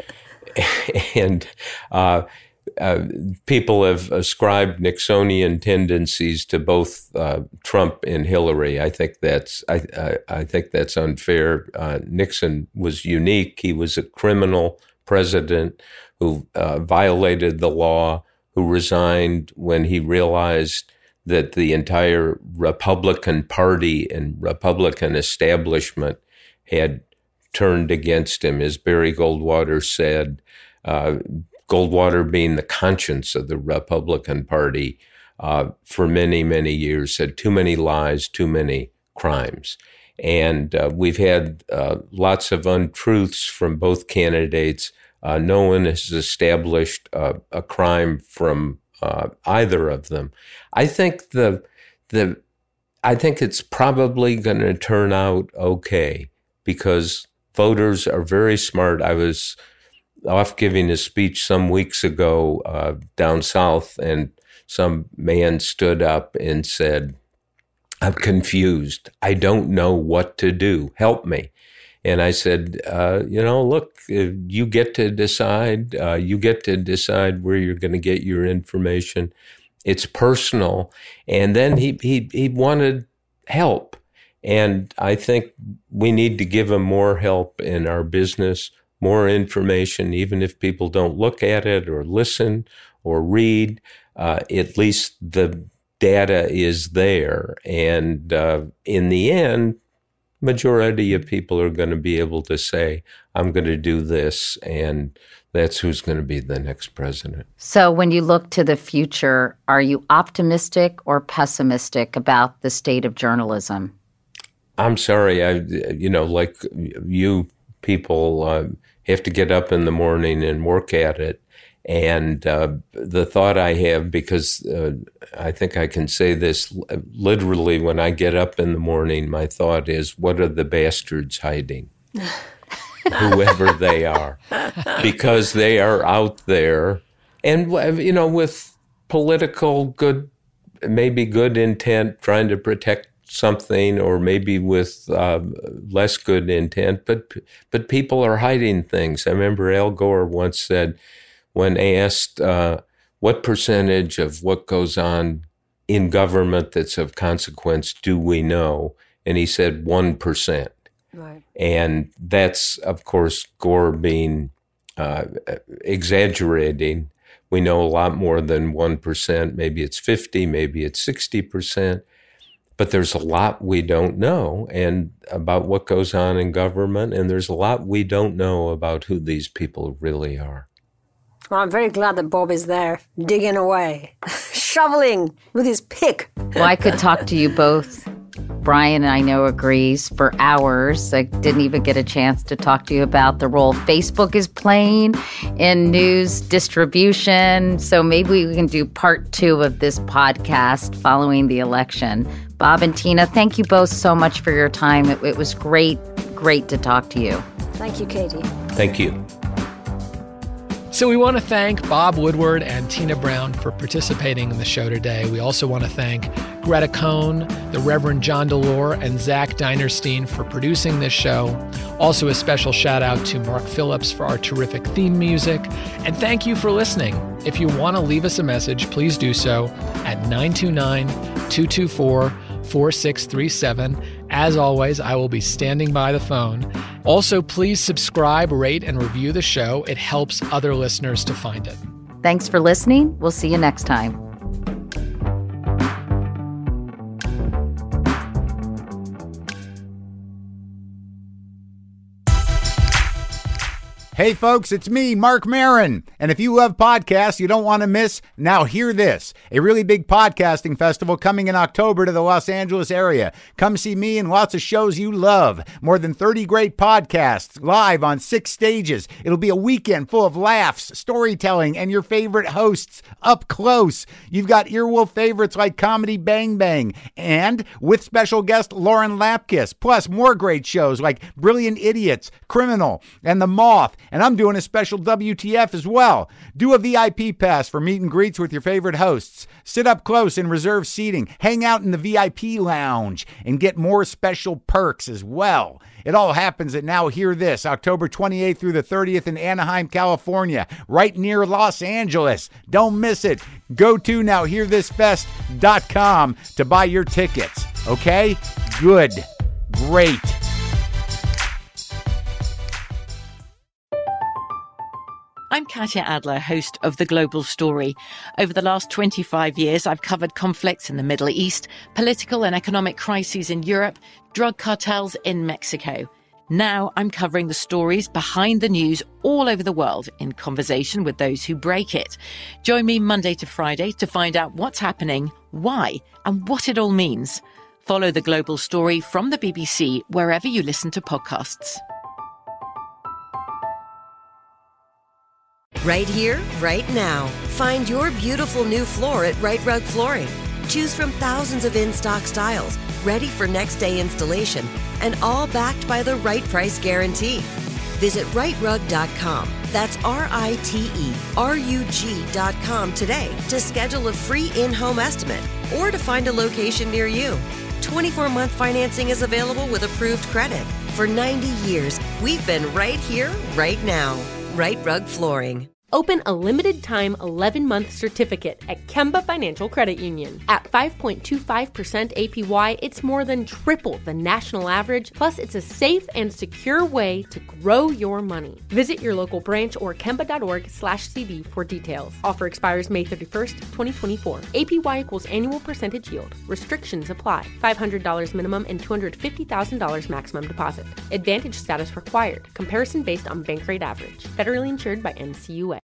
And uh, uh, people have ascribed Nixonian tendencies to both uh, Trump and Hillary. I think that's I, I, I think that's unfair. Uh, Nixon was unique. He was a criminal president who uh, violated the law, who resigned when he realized that the entire Republican Party and Republican establishment had turned against him. As Barry Goldwater said, uh, Goldwater being the conscience of the Republican Party uh, for many, many years, said too many lies, too many crimes. And uh, we've had uh, lots of untruths from both candidates. Uh, no one has established uh, a crime from uh, either of them. I think the the I think it's probably going to turn out okay because voters are very smart. I was off giving a speech some weeks ago uh, down south, and some man stood up and said, "I'm confused. I don't know what to do. Help me." And I said, uh, you know, look, you get to decide. Uh, you get to decide where you're going to get your information. It's personal. And then he, he, he wanted help. And I think we need to give him more help in our business, more information, even if people don't look at it or listen or read. Uh, at least the data is there. And uh, in the end, majority of people are going to be able to say, I'm going to do this, and that's who's going to be the next president. So when you look to the future, are you optimistic or pessimistic about the state of journalism? I'm sorry. I, you know, like you people uh, have to get up in the morning and work at it. And uh, the thought I have, because uh, I think I can say this literally, when I get up in the morning, my thought is, what are the bastards hiding? Whoever they are, because they are out there. And, you know, with political good, maybe good intent, trying to protect something, or maybe with uh, less good intent, but but people are hiding things. I remember Al Gore once said, when asked uh, what percentage of what goes on in government that's of consequence do we know, and he said one percent. Right. And that's, of course, Gore being uh, exaggerating. We know a lot more than one percent. Maybe it's fifty, maybe it's sixty percent. But there's a lot we don't know and about what goes on in government, and there's a lot we don't know about who these people really are. Well, I'm very glad that Bob is there, digging away, shoveling with his pick. Well, I could talk to you both. Brian, I know, agrees for hours. I didn't even get a chance to talk to you about the role Facebook is playing in news distribution. So maybe we can do part two of this podcast following the election. Bob and Tina, thank you both so much for your time. It, it was great, great to talk to you. Thank you, Katie. Thank you. So we want to thank Bob Woodward and Tina Brown for participating in the show today. We also want to thank Greta Cohn, the Reverend John Delore, and Zach Dinerstein for producing this show. Also a special shout out to Mark Phillips for our terrific theme music. And thank you for listening. If you want to leave us a message, please do so at nine two nine, two two four, four six three seven. As always, I will be standing by the phone. Also, please subscribe, rate, and review the show. It helps other listeners to find it. Thanks for listening. We'll see you next time. Hey folks, it's me, Mark Maron. And if you love podcasts you don't want to miss, now hear this. A really big podcasting festival coming in October to the Los Angeles area. Come see me and lots of shows you love. More than thirty great podcasts live on six stages. It'll be a weekend full of laughs, storytelling, and your favorite hosts up close. You've got earwolf favorites like Comedy Bang Bang and with special guest Lauren Lapkus, plus more great shows like Brilliant Idiots, Criminal, and The Moth. And I'm doing a special W T F as well. Do a V I P pass for meet and greets with your favorite hosts. Sit up close in reserved seating. Hang out in the V I P lounge and get more special perks as well. It all happens at Now Hear This, October twenty-eighth through the thirtieth in Anaheim, California, right near Los Angeles. Don't miss it. Go to now hear this fest dot com to buy your tickets. Okay? Good. Great. I'm Katya Adler, host of The Global Story. Over the last twenty-five years, I've covered conflicts in the Middle East, political and economic crises in Europe, drug cartels in Mexico. Now I'm covering the stories behind the news all over the world in conversation with those who break it. Join me Monday to Friday to find out what's happening, why, and what it all means. Follow The Global Story from the B B C wherever you listen to podcasts. Right here, right now. Find your beautiful new floor at Right Rug Flooring. Choose from thousands of in-stock styles, ready for next day installation, and all backed by the right price guarantee. Visit right rug dot com. That's R I T E R U G dot com today to schedule a free in-home estimate or to find a location near you. twenty-four month financing is available with approved credit. For ninety years, we've been right here, right now. Right Rug Flooring. Open a limited-time eleven-month certificate at Kemba Financial Credit Union. At five point two five percent A P Y, it's more than triple the national average, plus it's a safe and secure way to grow your money. Visit your local branch or kemba.org slash CD for details. Offer expires May thirty-first, twenty twenty-four. A P Y equals annual percentage yield. Restrictions apply. five hundred dollars minimum and two hundred fifty thousand dollars maximum deposit. Advantage status required. Comparison based on bank rate average. Federally insured by N C U A.